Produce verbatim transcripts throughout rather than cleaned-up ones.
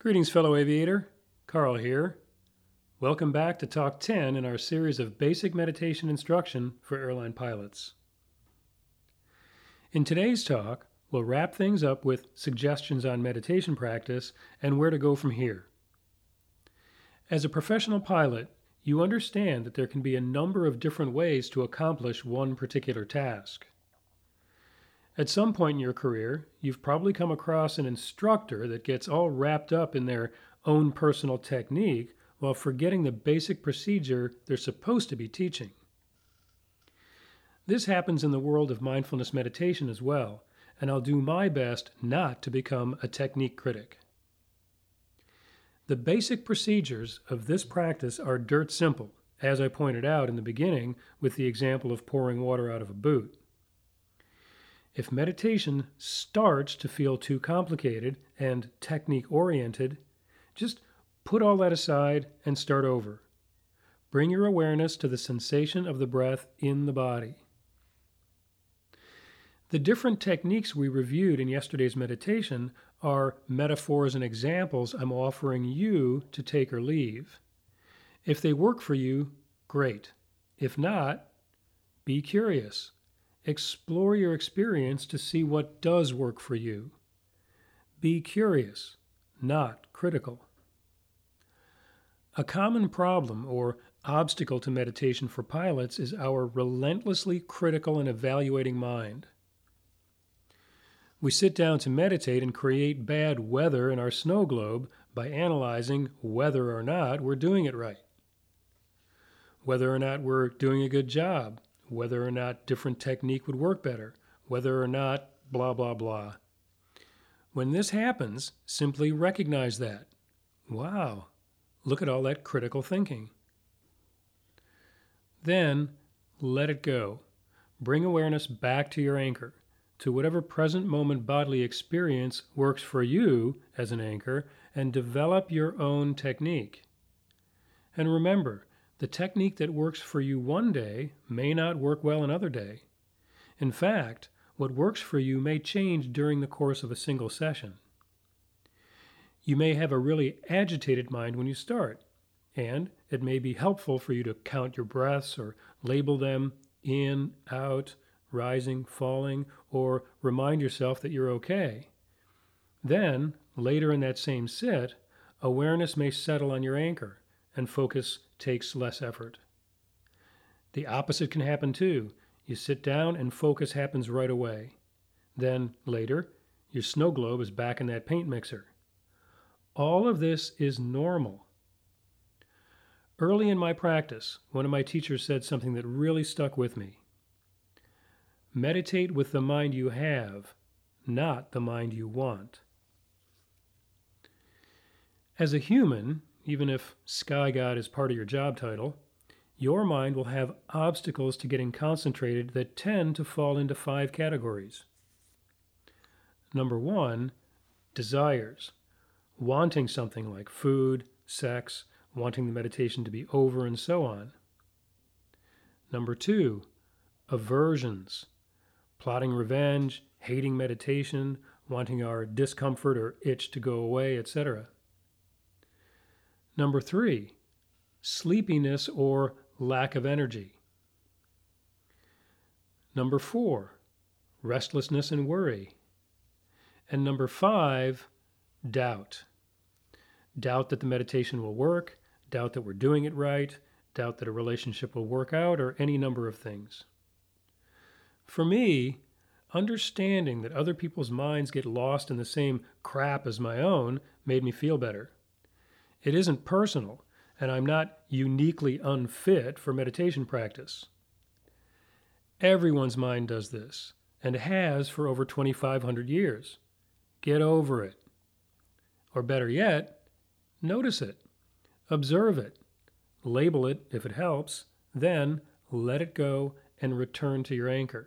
Greetings, fellow aviator. Carl here. Welcome back to Talk ten in our series of basic meditation instruction for airline pilots. In today's talk, we'll wrap things up with suggestions on meditation practice and where to go from here. As a professional pilot, you understand that there can be a number of different ways to accomplish one particular task. At some point in your career, you've probably come across an instructor that gets all wrapped up in their own personal technique while forgetting the basic procedure they're supposed to be teaching. This happens in the world of mindfulness meditation as well, and I'll do my best not to become a technique critic. The basic procedures of this practice are dirt simple, as I pointed out in the beginning with the example of pouring water out of a boot. If meditation starts to feel too complicated and technique-oriented, just put all that aside and start over. Bring your awareness to the sensation of the breath in the body. The different techniques we reviewed in yesterday's meditation are metaphors and examples I'm offering you to take or leave. If they work for you, great. If not, be curious. Explore your experience to see what does work for you. Be curious, not critical. A common problem or obstacle to meditation for pilots is our relentlessly critical and evaluating mind. We sit down to meditate and create bad weather in our snow globe by analyzing whether or not we're doing it right, whether or not we're doing a good job, whether or not different technique would work better, whether or not blah, blah, blah. When this happens, simply recognize that. Wow, look at all that critical thinking. Then let it go. Bring awareness back to your anchor, to whatever present moment bodily experience works for you as an anchor, and develop your own technique. And remember, the technique that works for you one day may not work well another day. In fact, what works for you may change during the course of a single session. You may have a really agitated mind when you start, and it may be helpful for you to count your breaths or label them in, out, rising, falling, or remind yourself that you're okay. Then, later in that same sit, awareness may settle on your anchor, and focus takes less effort. The opposite can happen too. You sit down and focus happens right away. Then, later, your snow globe is back in that paint mixer. All of this is normal. Early in my practice, one of my teachers said something that really stuck with me. Meditate with the mind you have, not the mind you want. As a human, even if Sky God is part of your job title, your mind will have obstacles to getting concentrated that tend to fall into five categories. Number one, desires. Wanting something like food, sex, wanting the meditation to be over, and so on. Number two, aversions. Plotting revenge, hating meditation, wanting our discomfort or itch to go away, et cetera. Number three, sleepiness or lack of energy. Number four, restlessness and worry. And number five, doubt. Doubt that the meditation will work, doubt that we're doing it right, doubt that a relationship will work out, or any number of things. For me, understanding that other people's minds get lost in the same crap as my own made me feel better. It isn't personal, and I'm not uniquely unfit for meditation practice. Everyone's mind does this, and has for over twenty-five hundred years. Get over it. Or better yet, notice it, observe it, label it if it helps, then let it go and return to your anchor.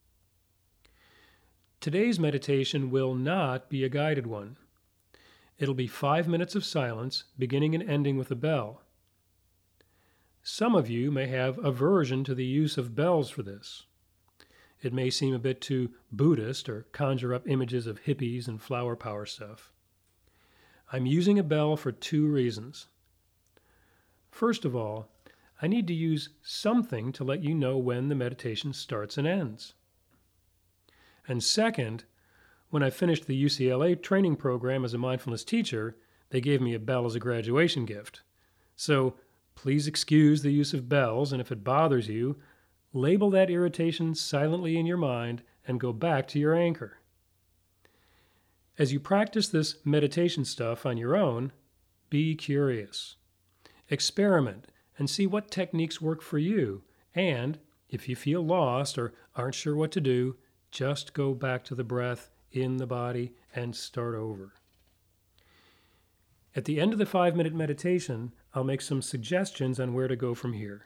Today's meditation will not be a guided one. It'll be five minutes of silence, beginning and ending with a bell. Some of you may have aversion to the use of bells for this. It may seem a bit too Buddhist or conjure up images of hippies and flower power stuff. I'm using a bell for two reasons. First of all, I need to use something to let you know when the meditation starts and ends. And second, when I finished the U C L A training program as a mindfulness teacher, they gave me a bell as a graduation gift. So please excuse the use of bells, and if it bothers you, label that irritation silently in your mind and go back to your anchor. As you practice this meditation stuff on your own, be curious. Experiment and see what techniques work for you. And if you feel lost or aren't sure what to do, just go back to the breath in the body and start over. At the end of the five-minute meditation, I'll make some suggestions on where to go from here.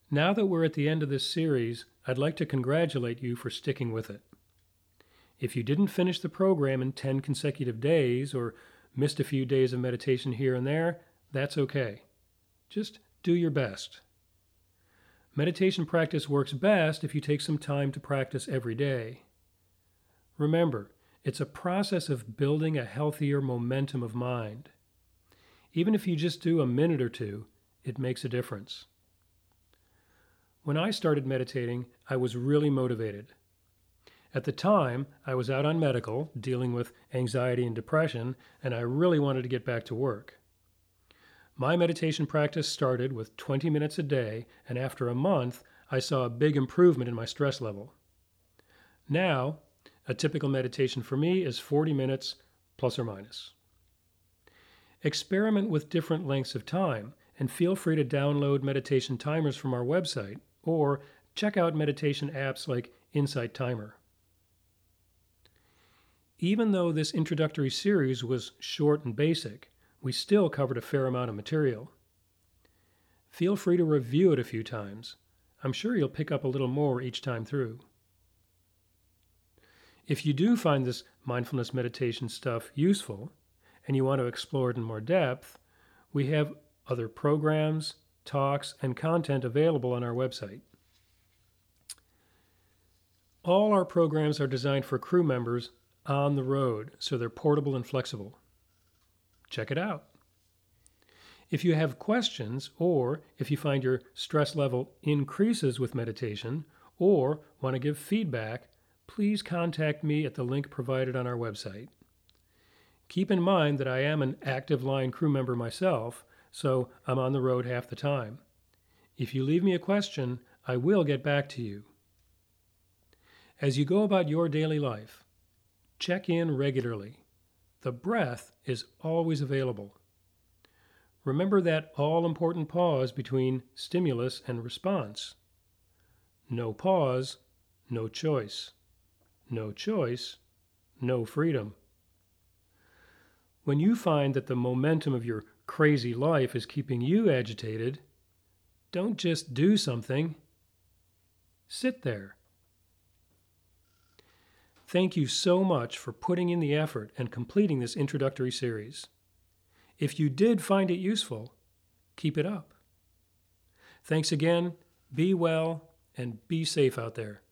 Now that we're at the end of this series, I'd like to congratulate you for sticking with it. If you didn't finish the program in ten consecutive days or missed a few days of meditation here and there, that's okay. Just do your best. Meditation practice works best if you take some time to practice every day. Remember, it's a process of building a healthier momentum of mind. Even if you just do a minute or two, it makes a difference. When I started meditating, I was really motivated. At the time, I was out on medical, dealing with anxiety and depression, and I really wanted to get back to work. My meditation practice started with twenty minutes a day, and after a month, I saw a big improvement in my stress level. Now, a typical meditation for me is forty minutes, plus or minus. Experiment with different lengths of time, and feel free to download meditation timers from our website, or check out meditation apps like Insight Timer. Even though this introductory series was short and basic, we still covered a fair amount of material. Feel free to review it a few times. I'm sure you'll pick up a little more each time through. If you do find this mindfulness meditation stuff useful, and you want to explore it in more depth, we have other programs, talks, and content available on our website. All our programs are designed for crew members on the road, so they're portable and flexible. Check it out. If you have questions, or if you find your stress level increases with meditation, or want to give feedback, please contact me at the link provided on our website. Keep in mind that I am an active line crew member myself, so I'm on the road half the time. If you leave me a question, I will get back to you. As you go about your daily life, check in regularly. The breath is always available. Remember that all-important pause between stimulus and response. No pause, no choice. No choice, no freedom. When you find that the momentum of your crazy life is keeping you agitated, don't just do something. Sit there. Thank you so much for putting in the effort and completing this introductory series. If you did find it useful, keep it up. Thanks again, be well, and be safe out there.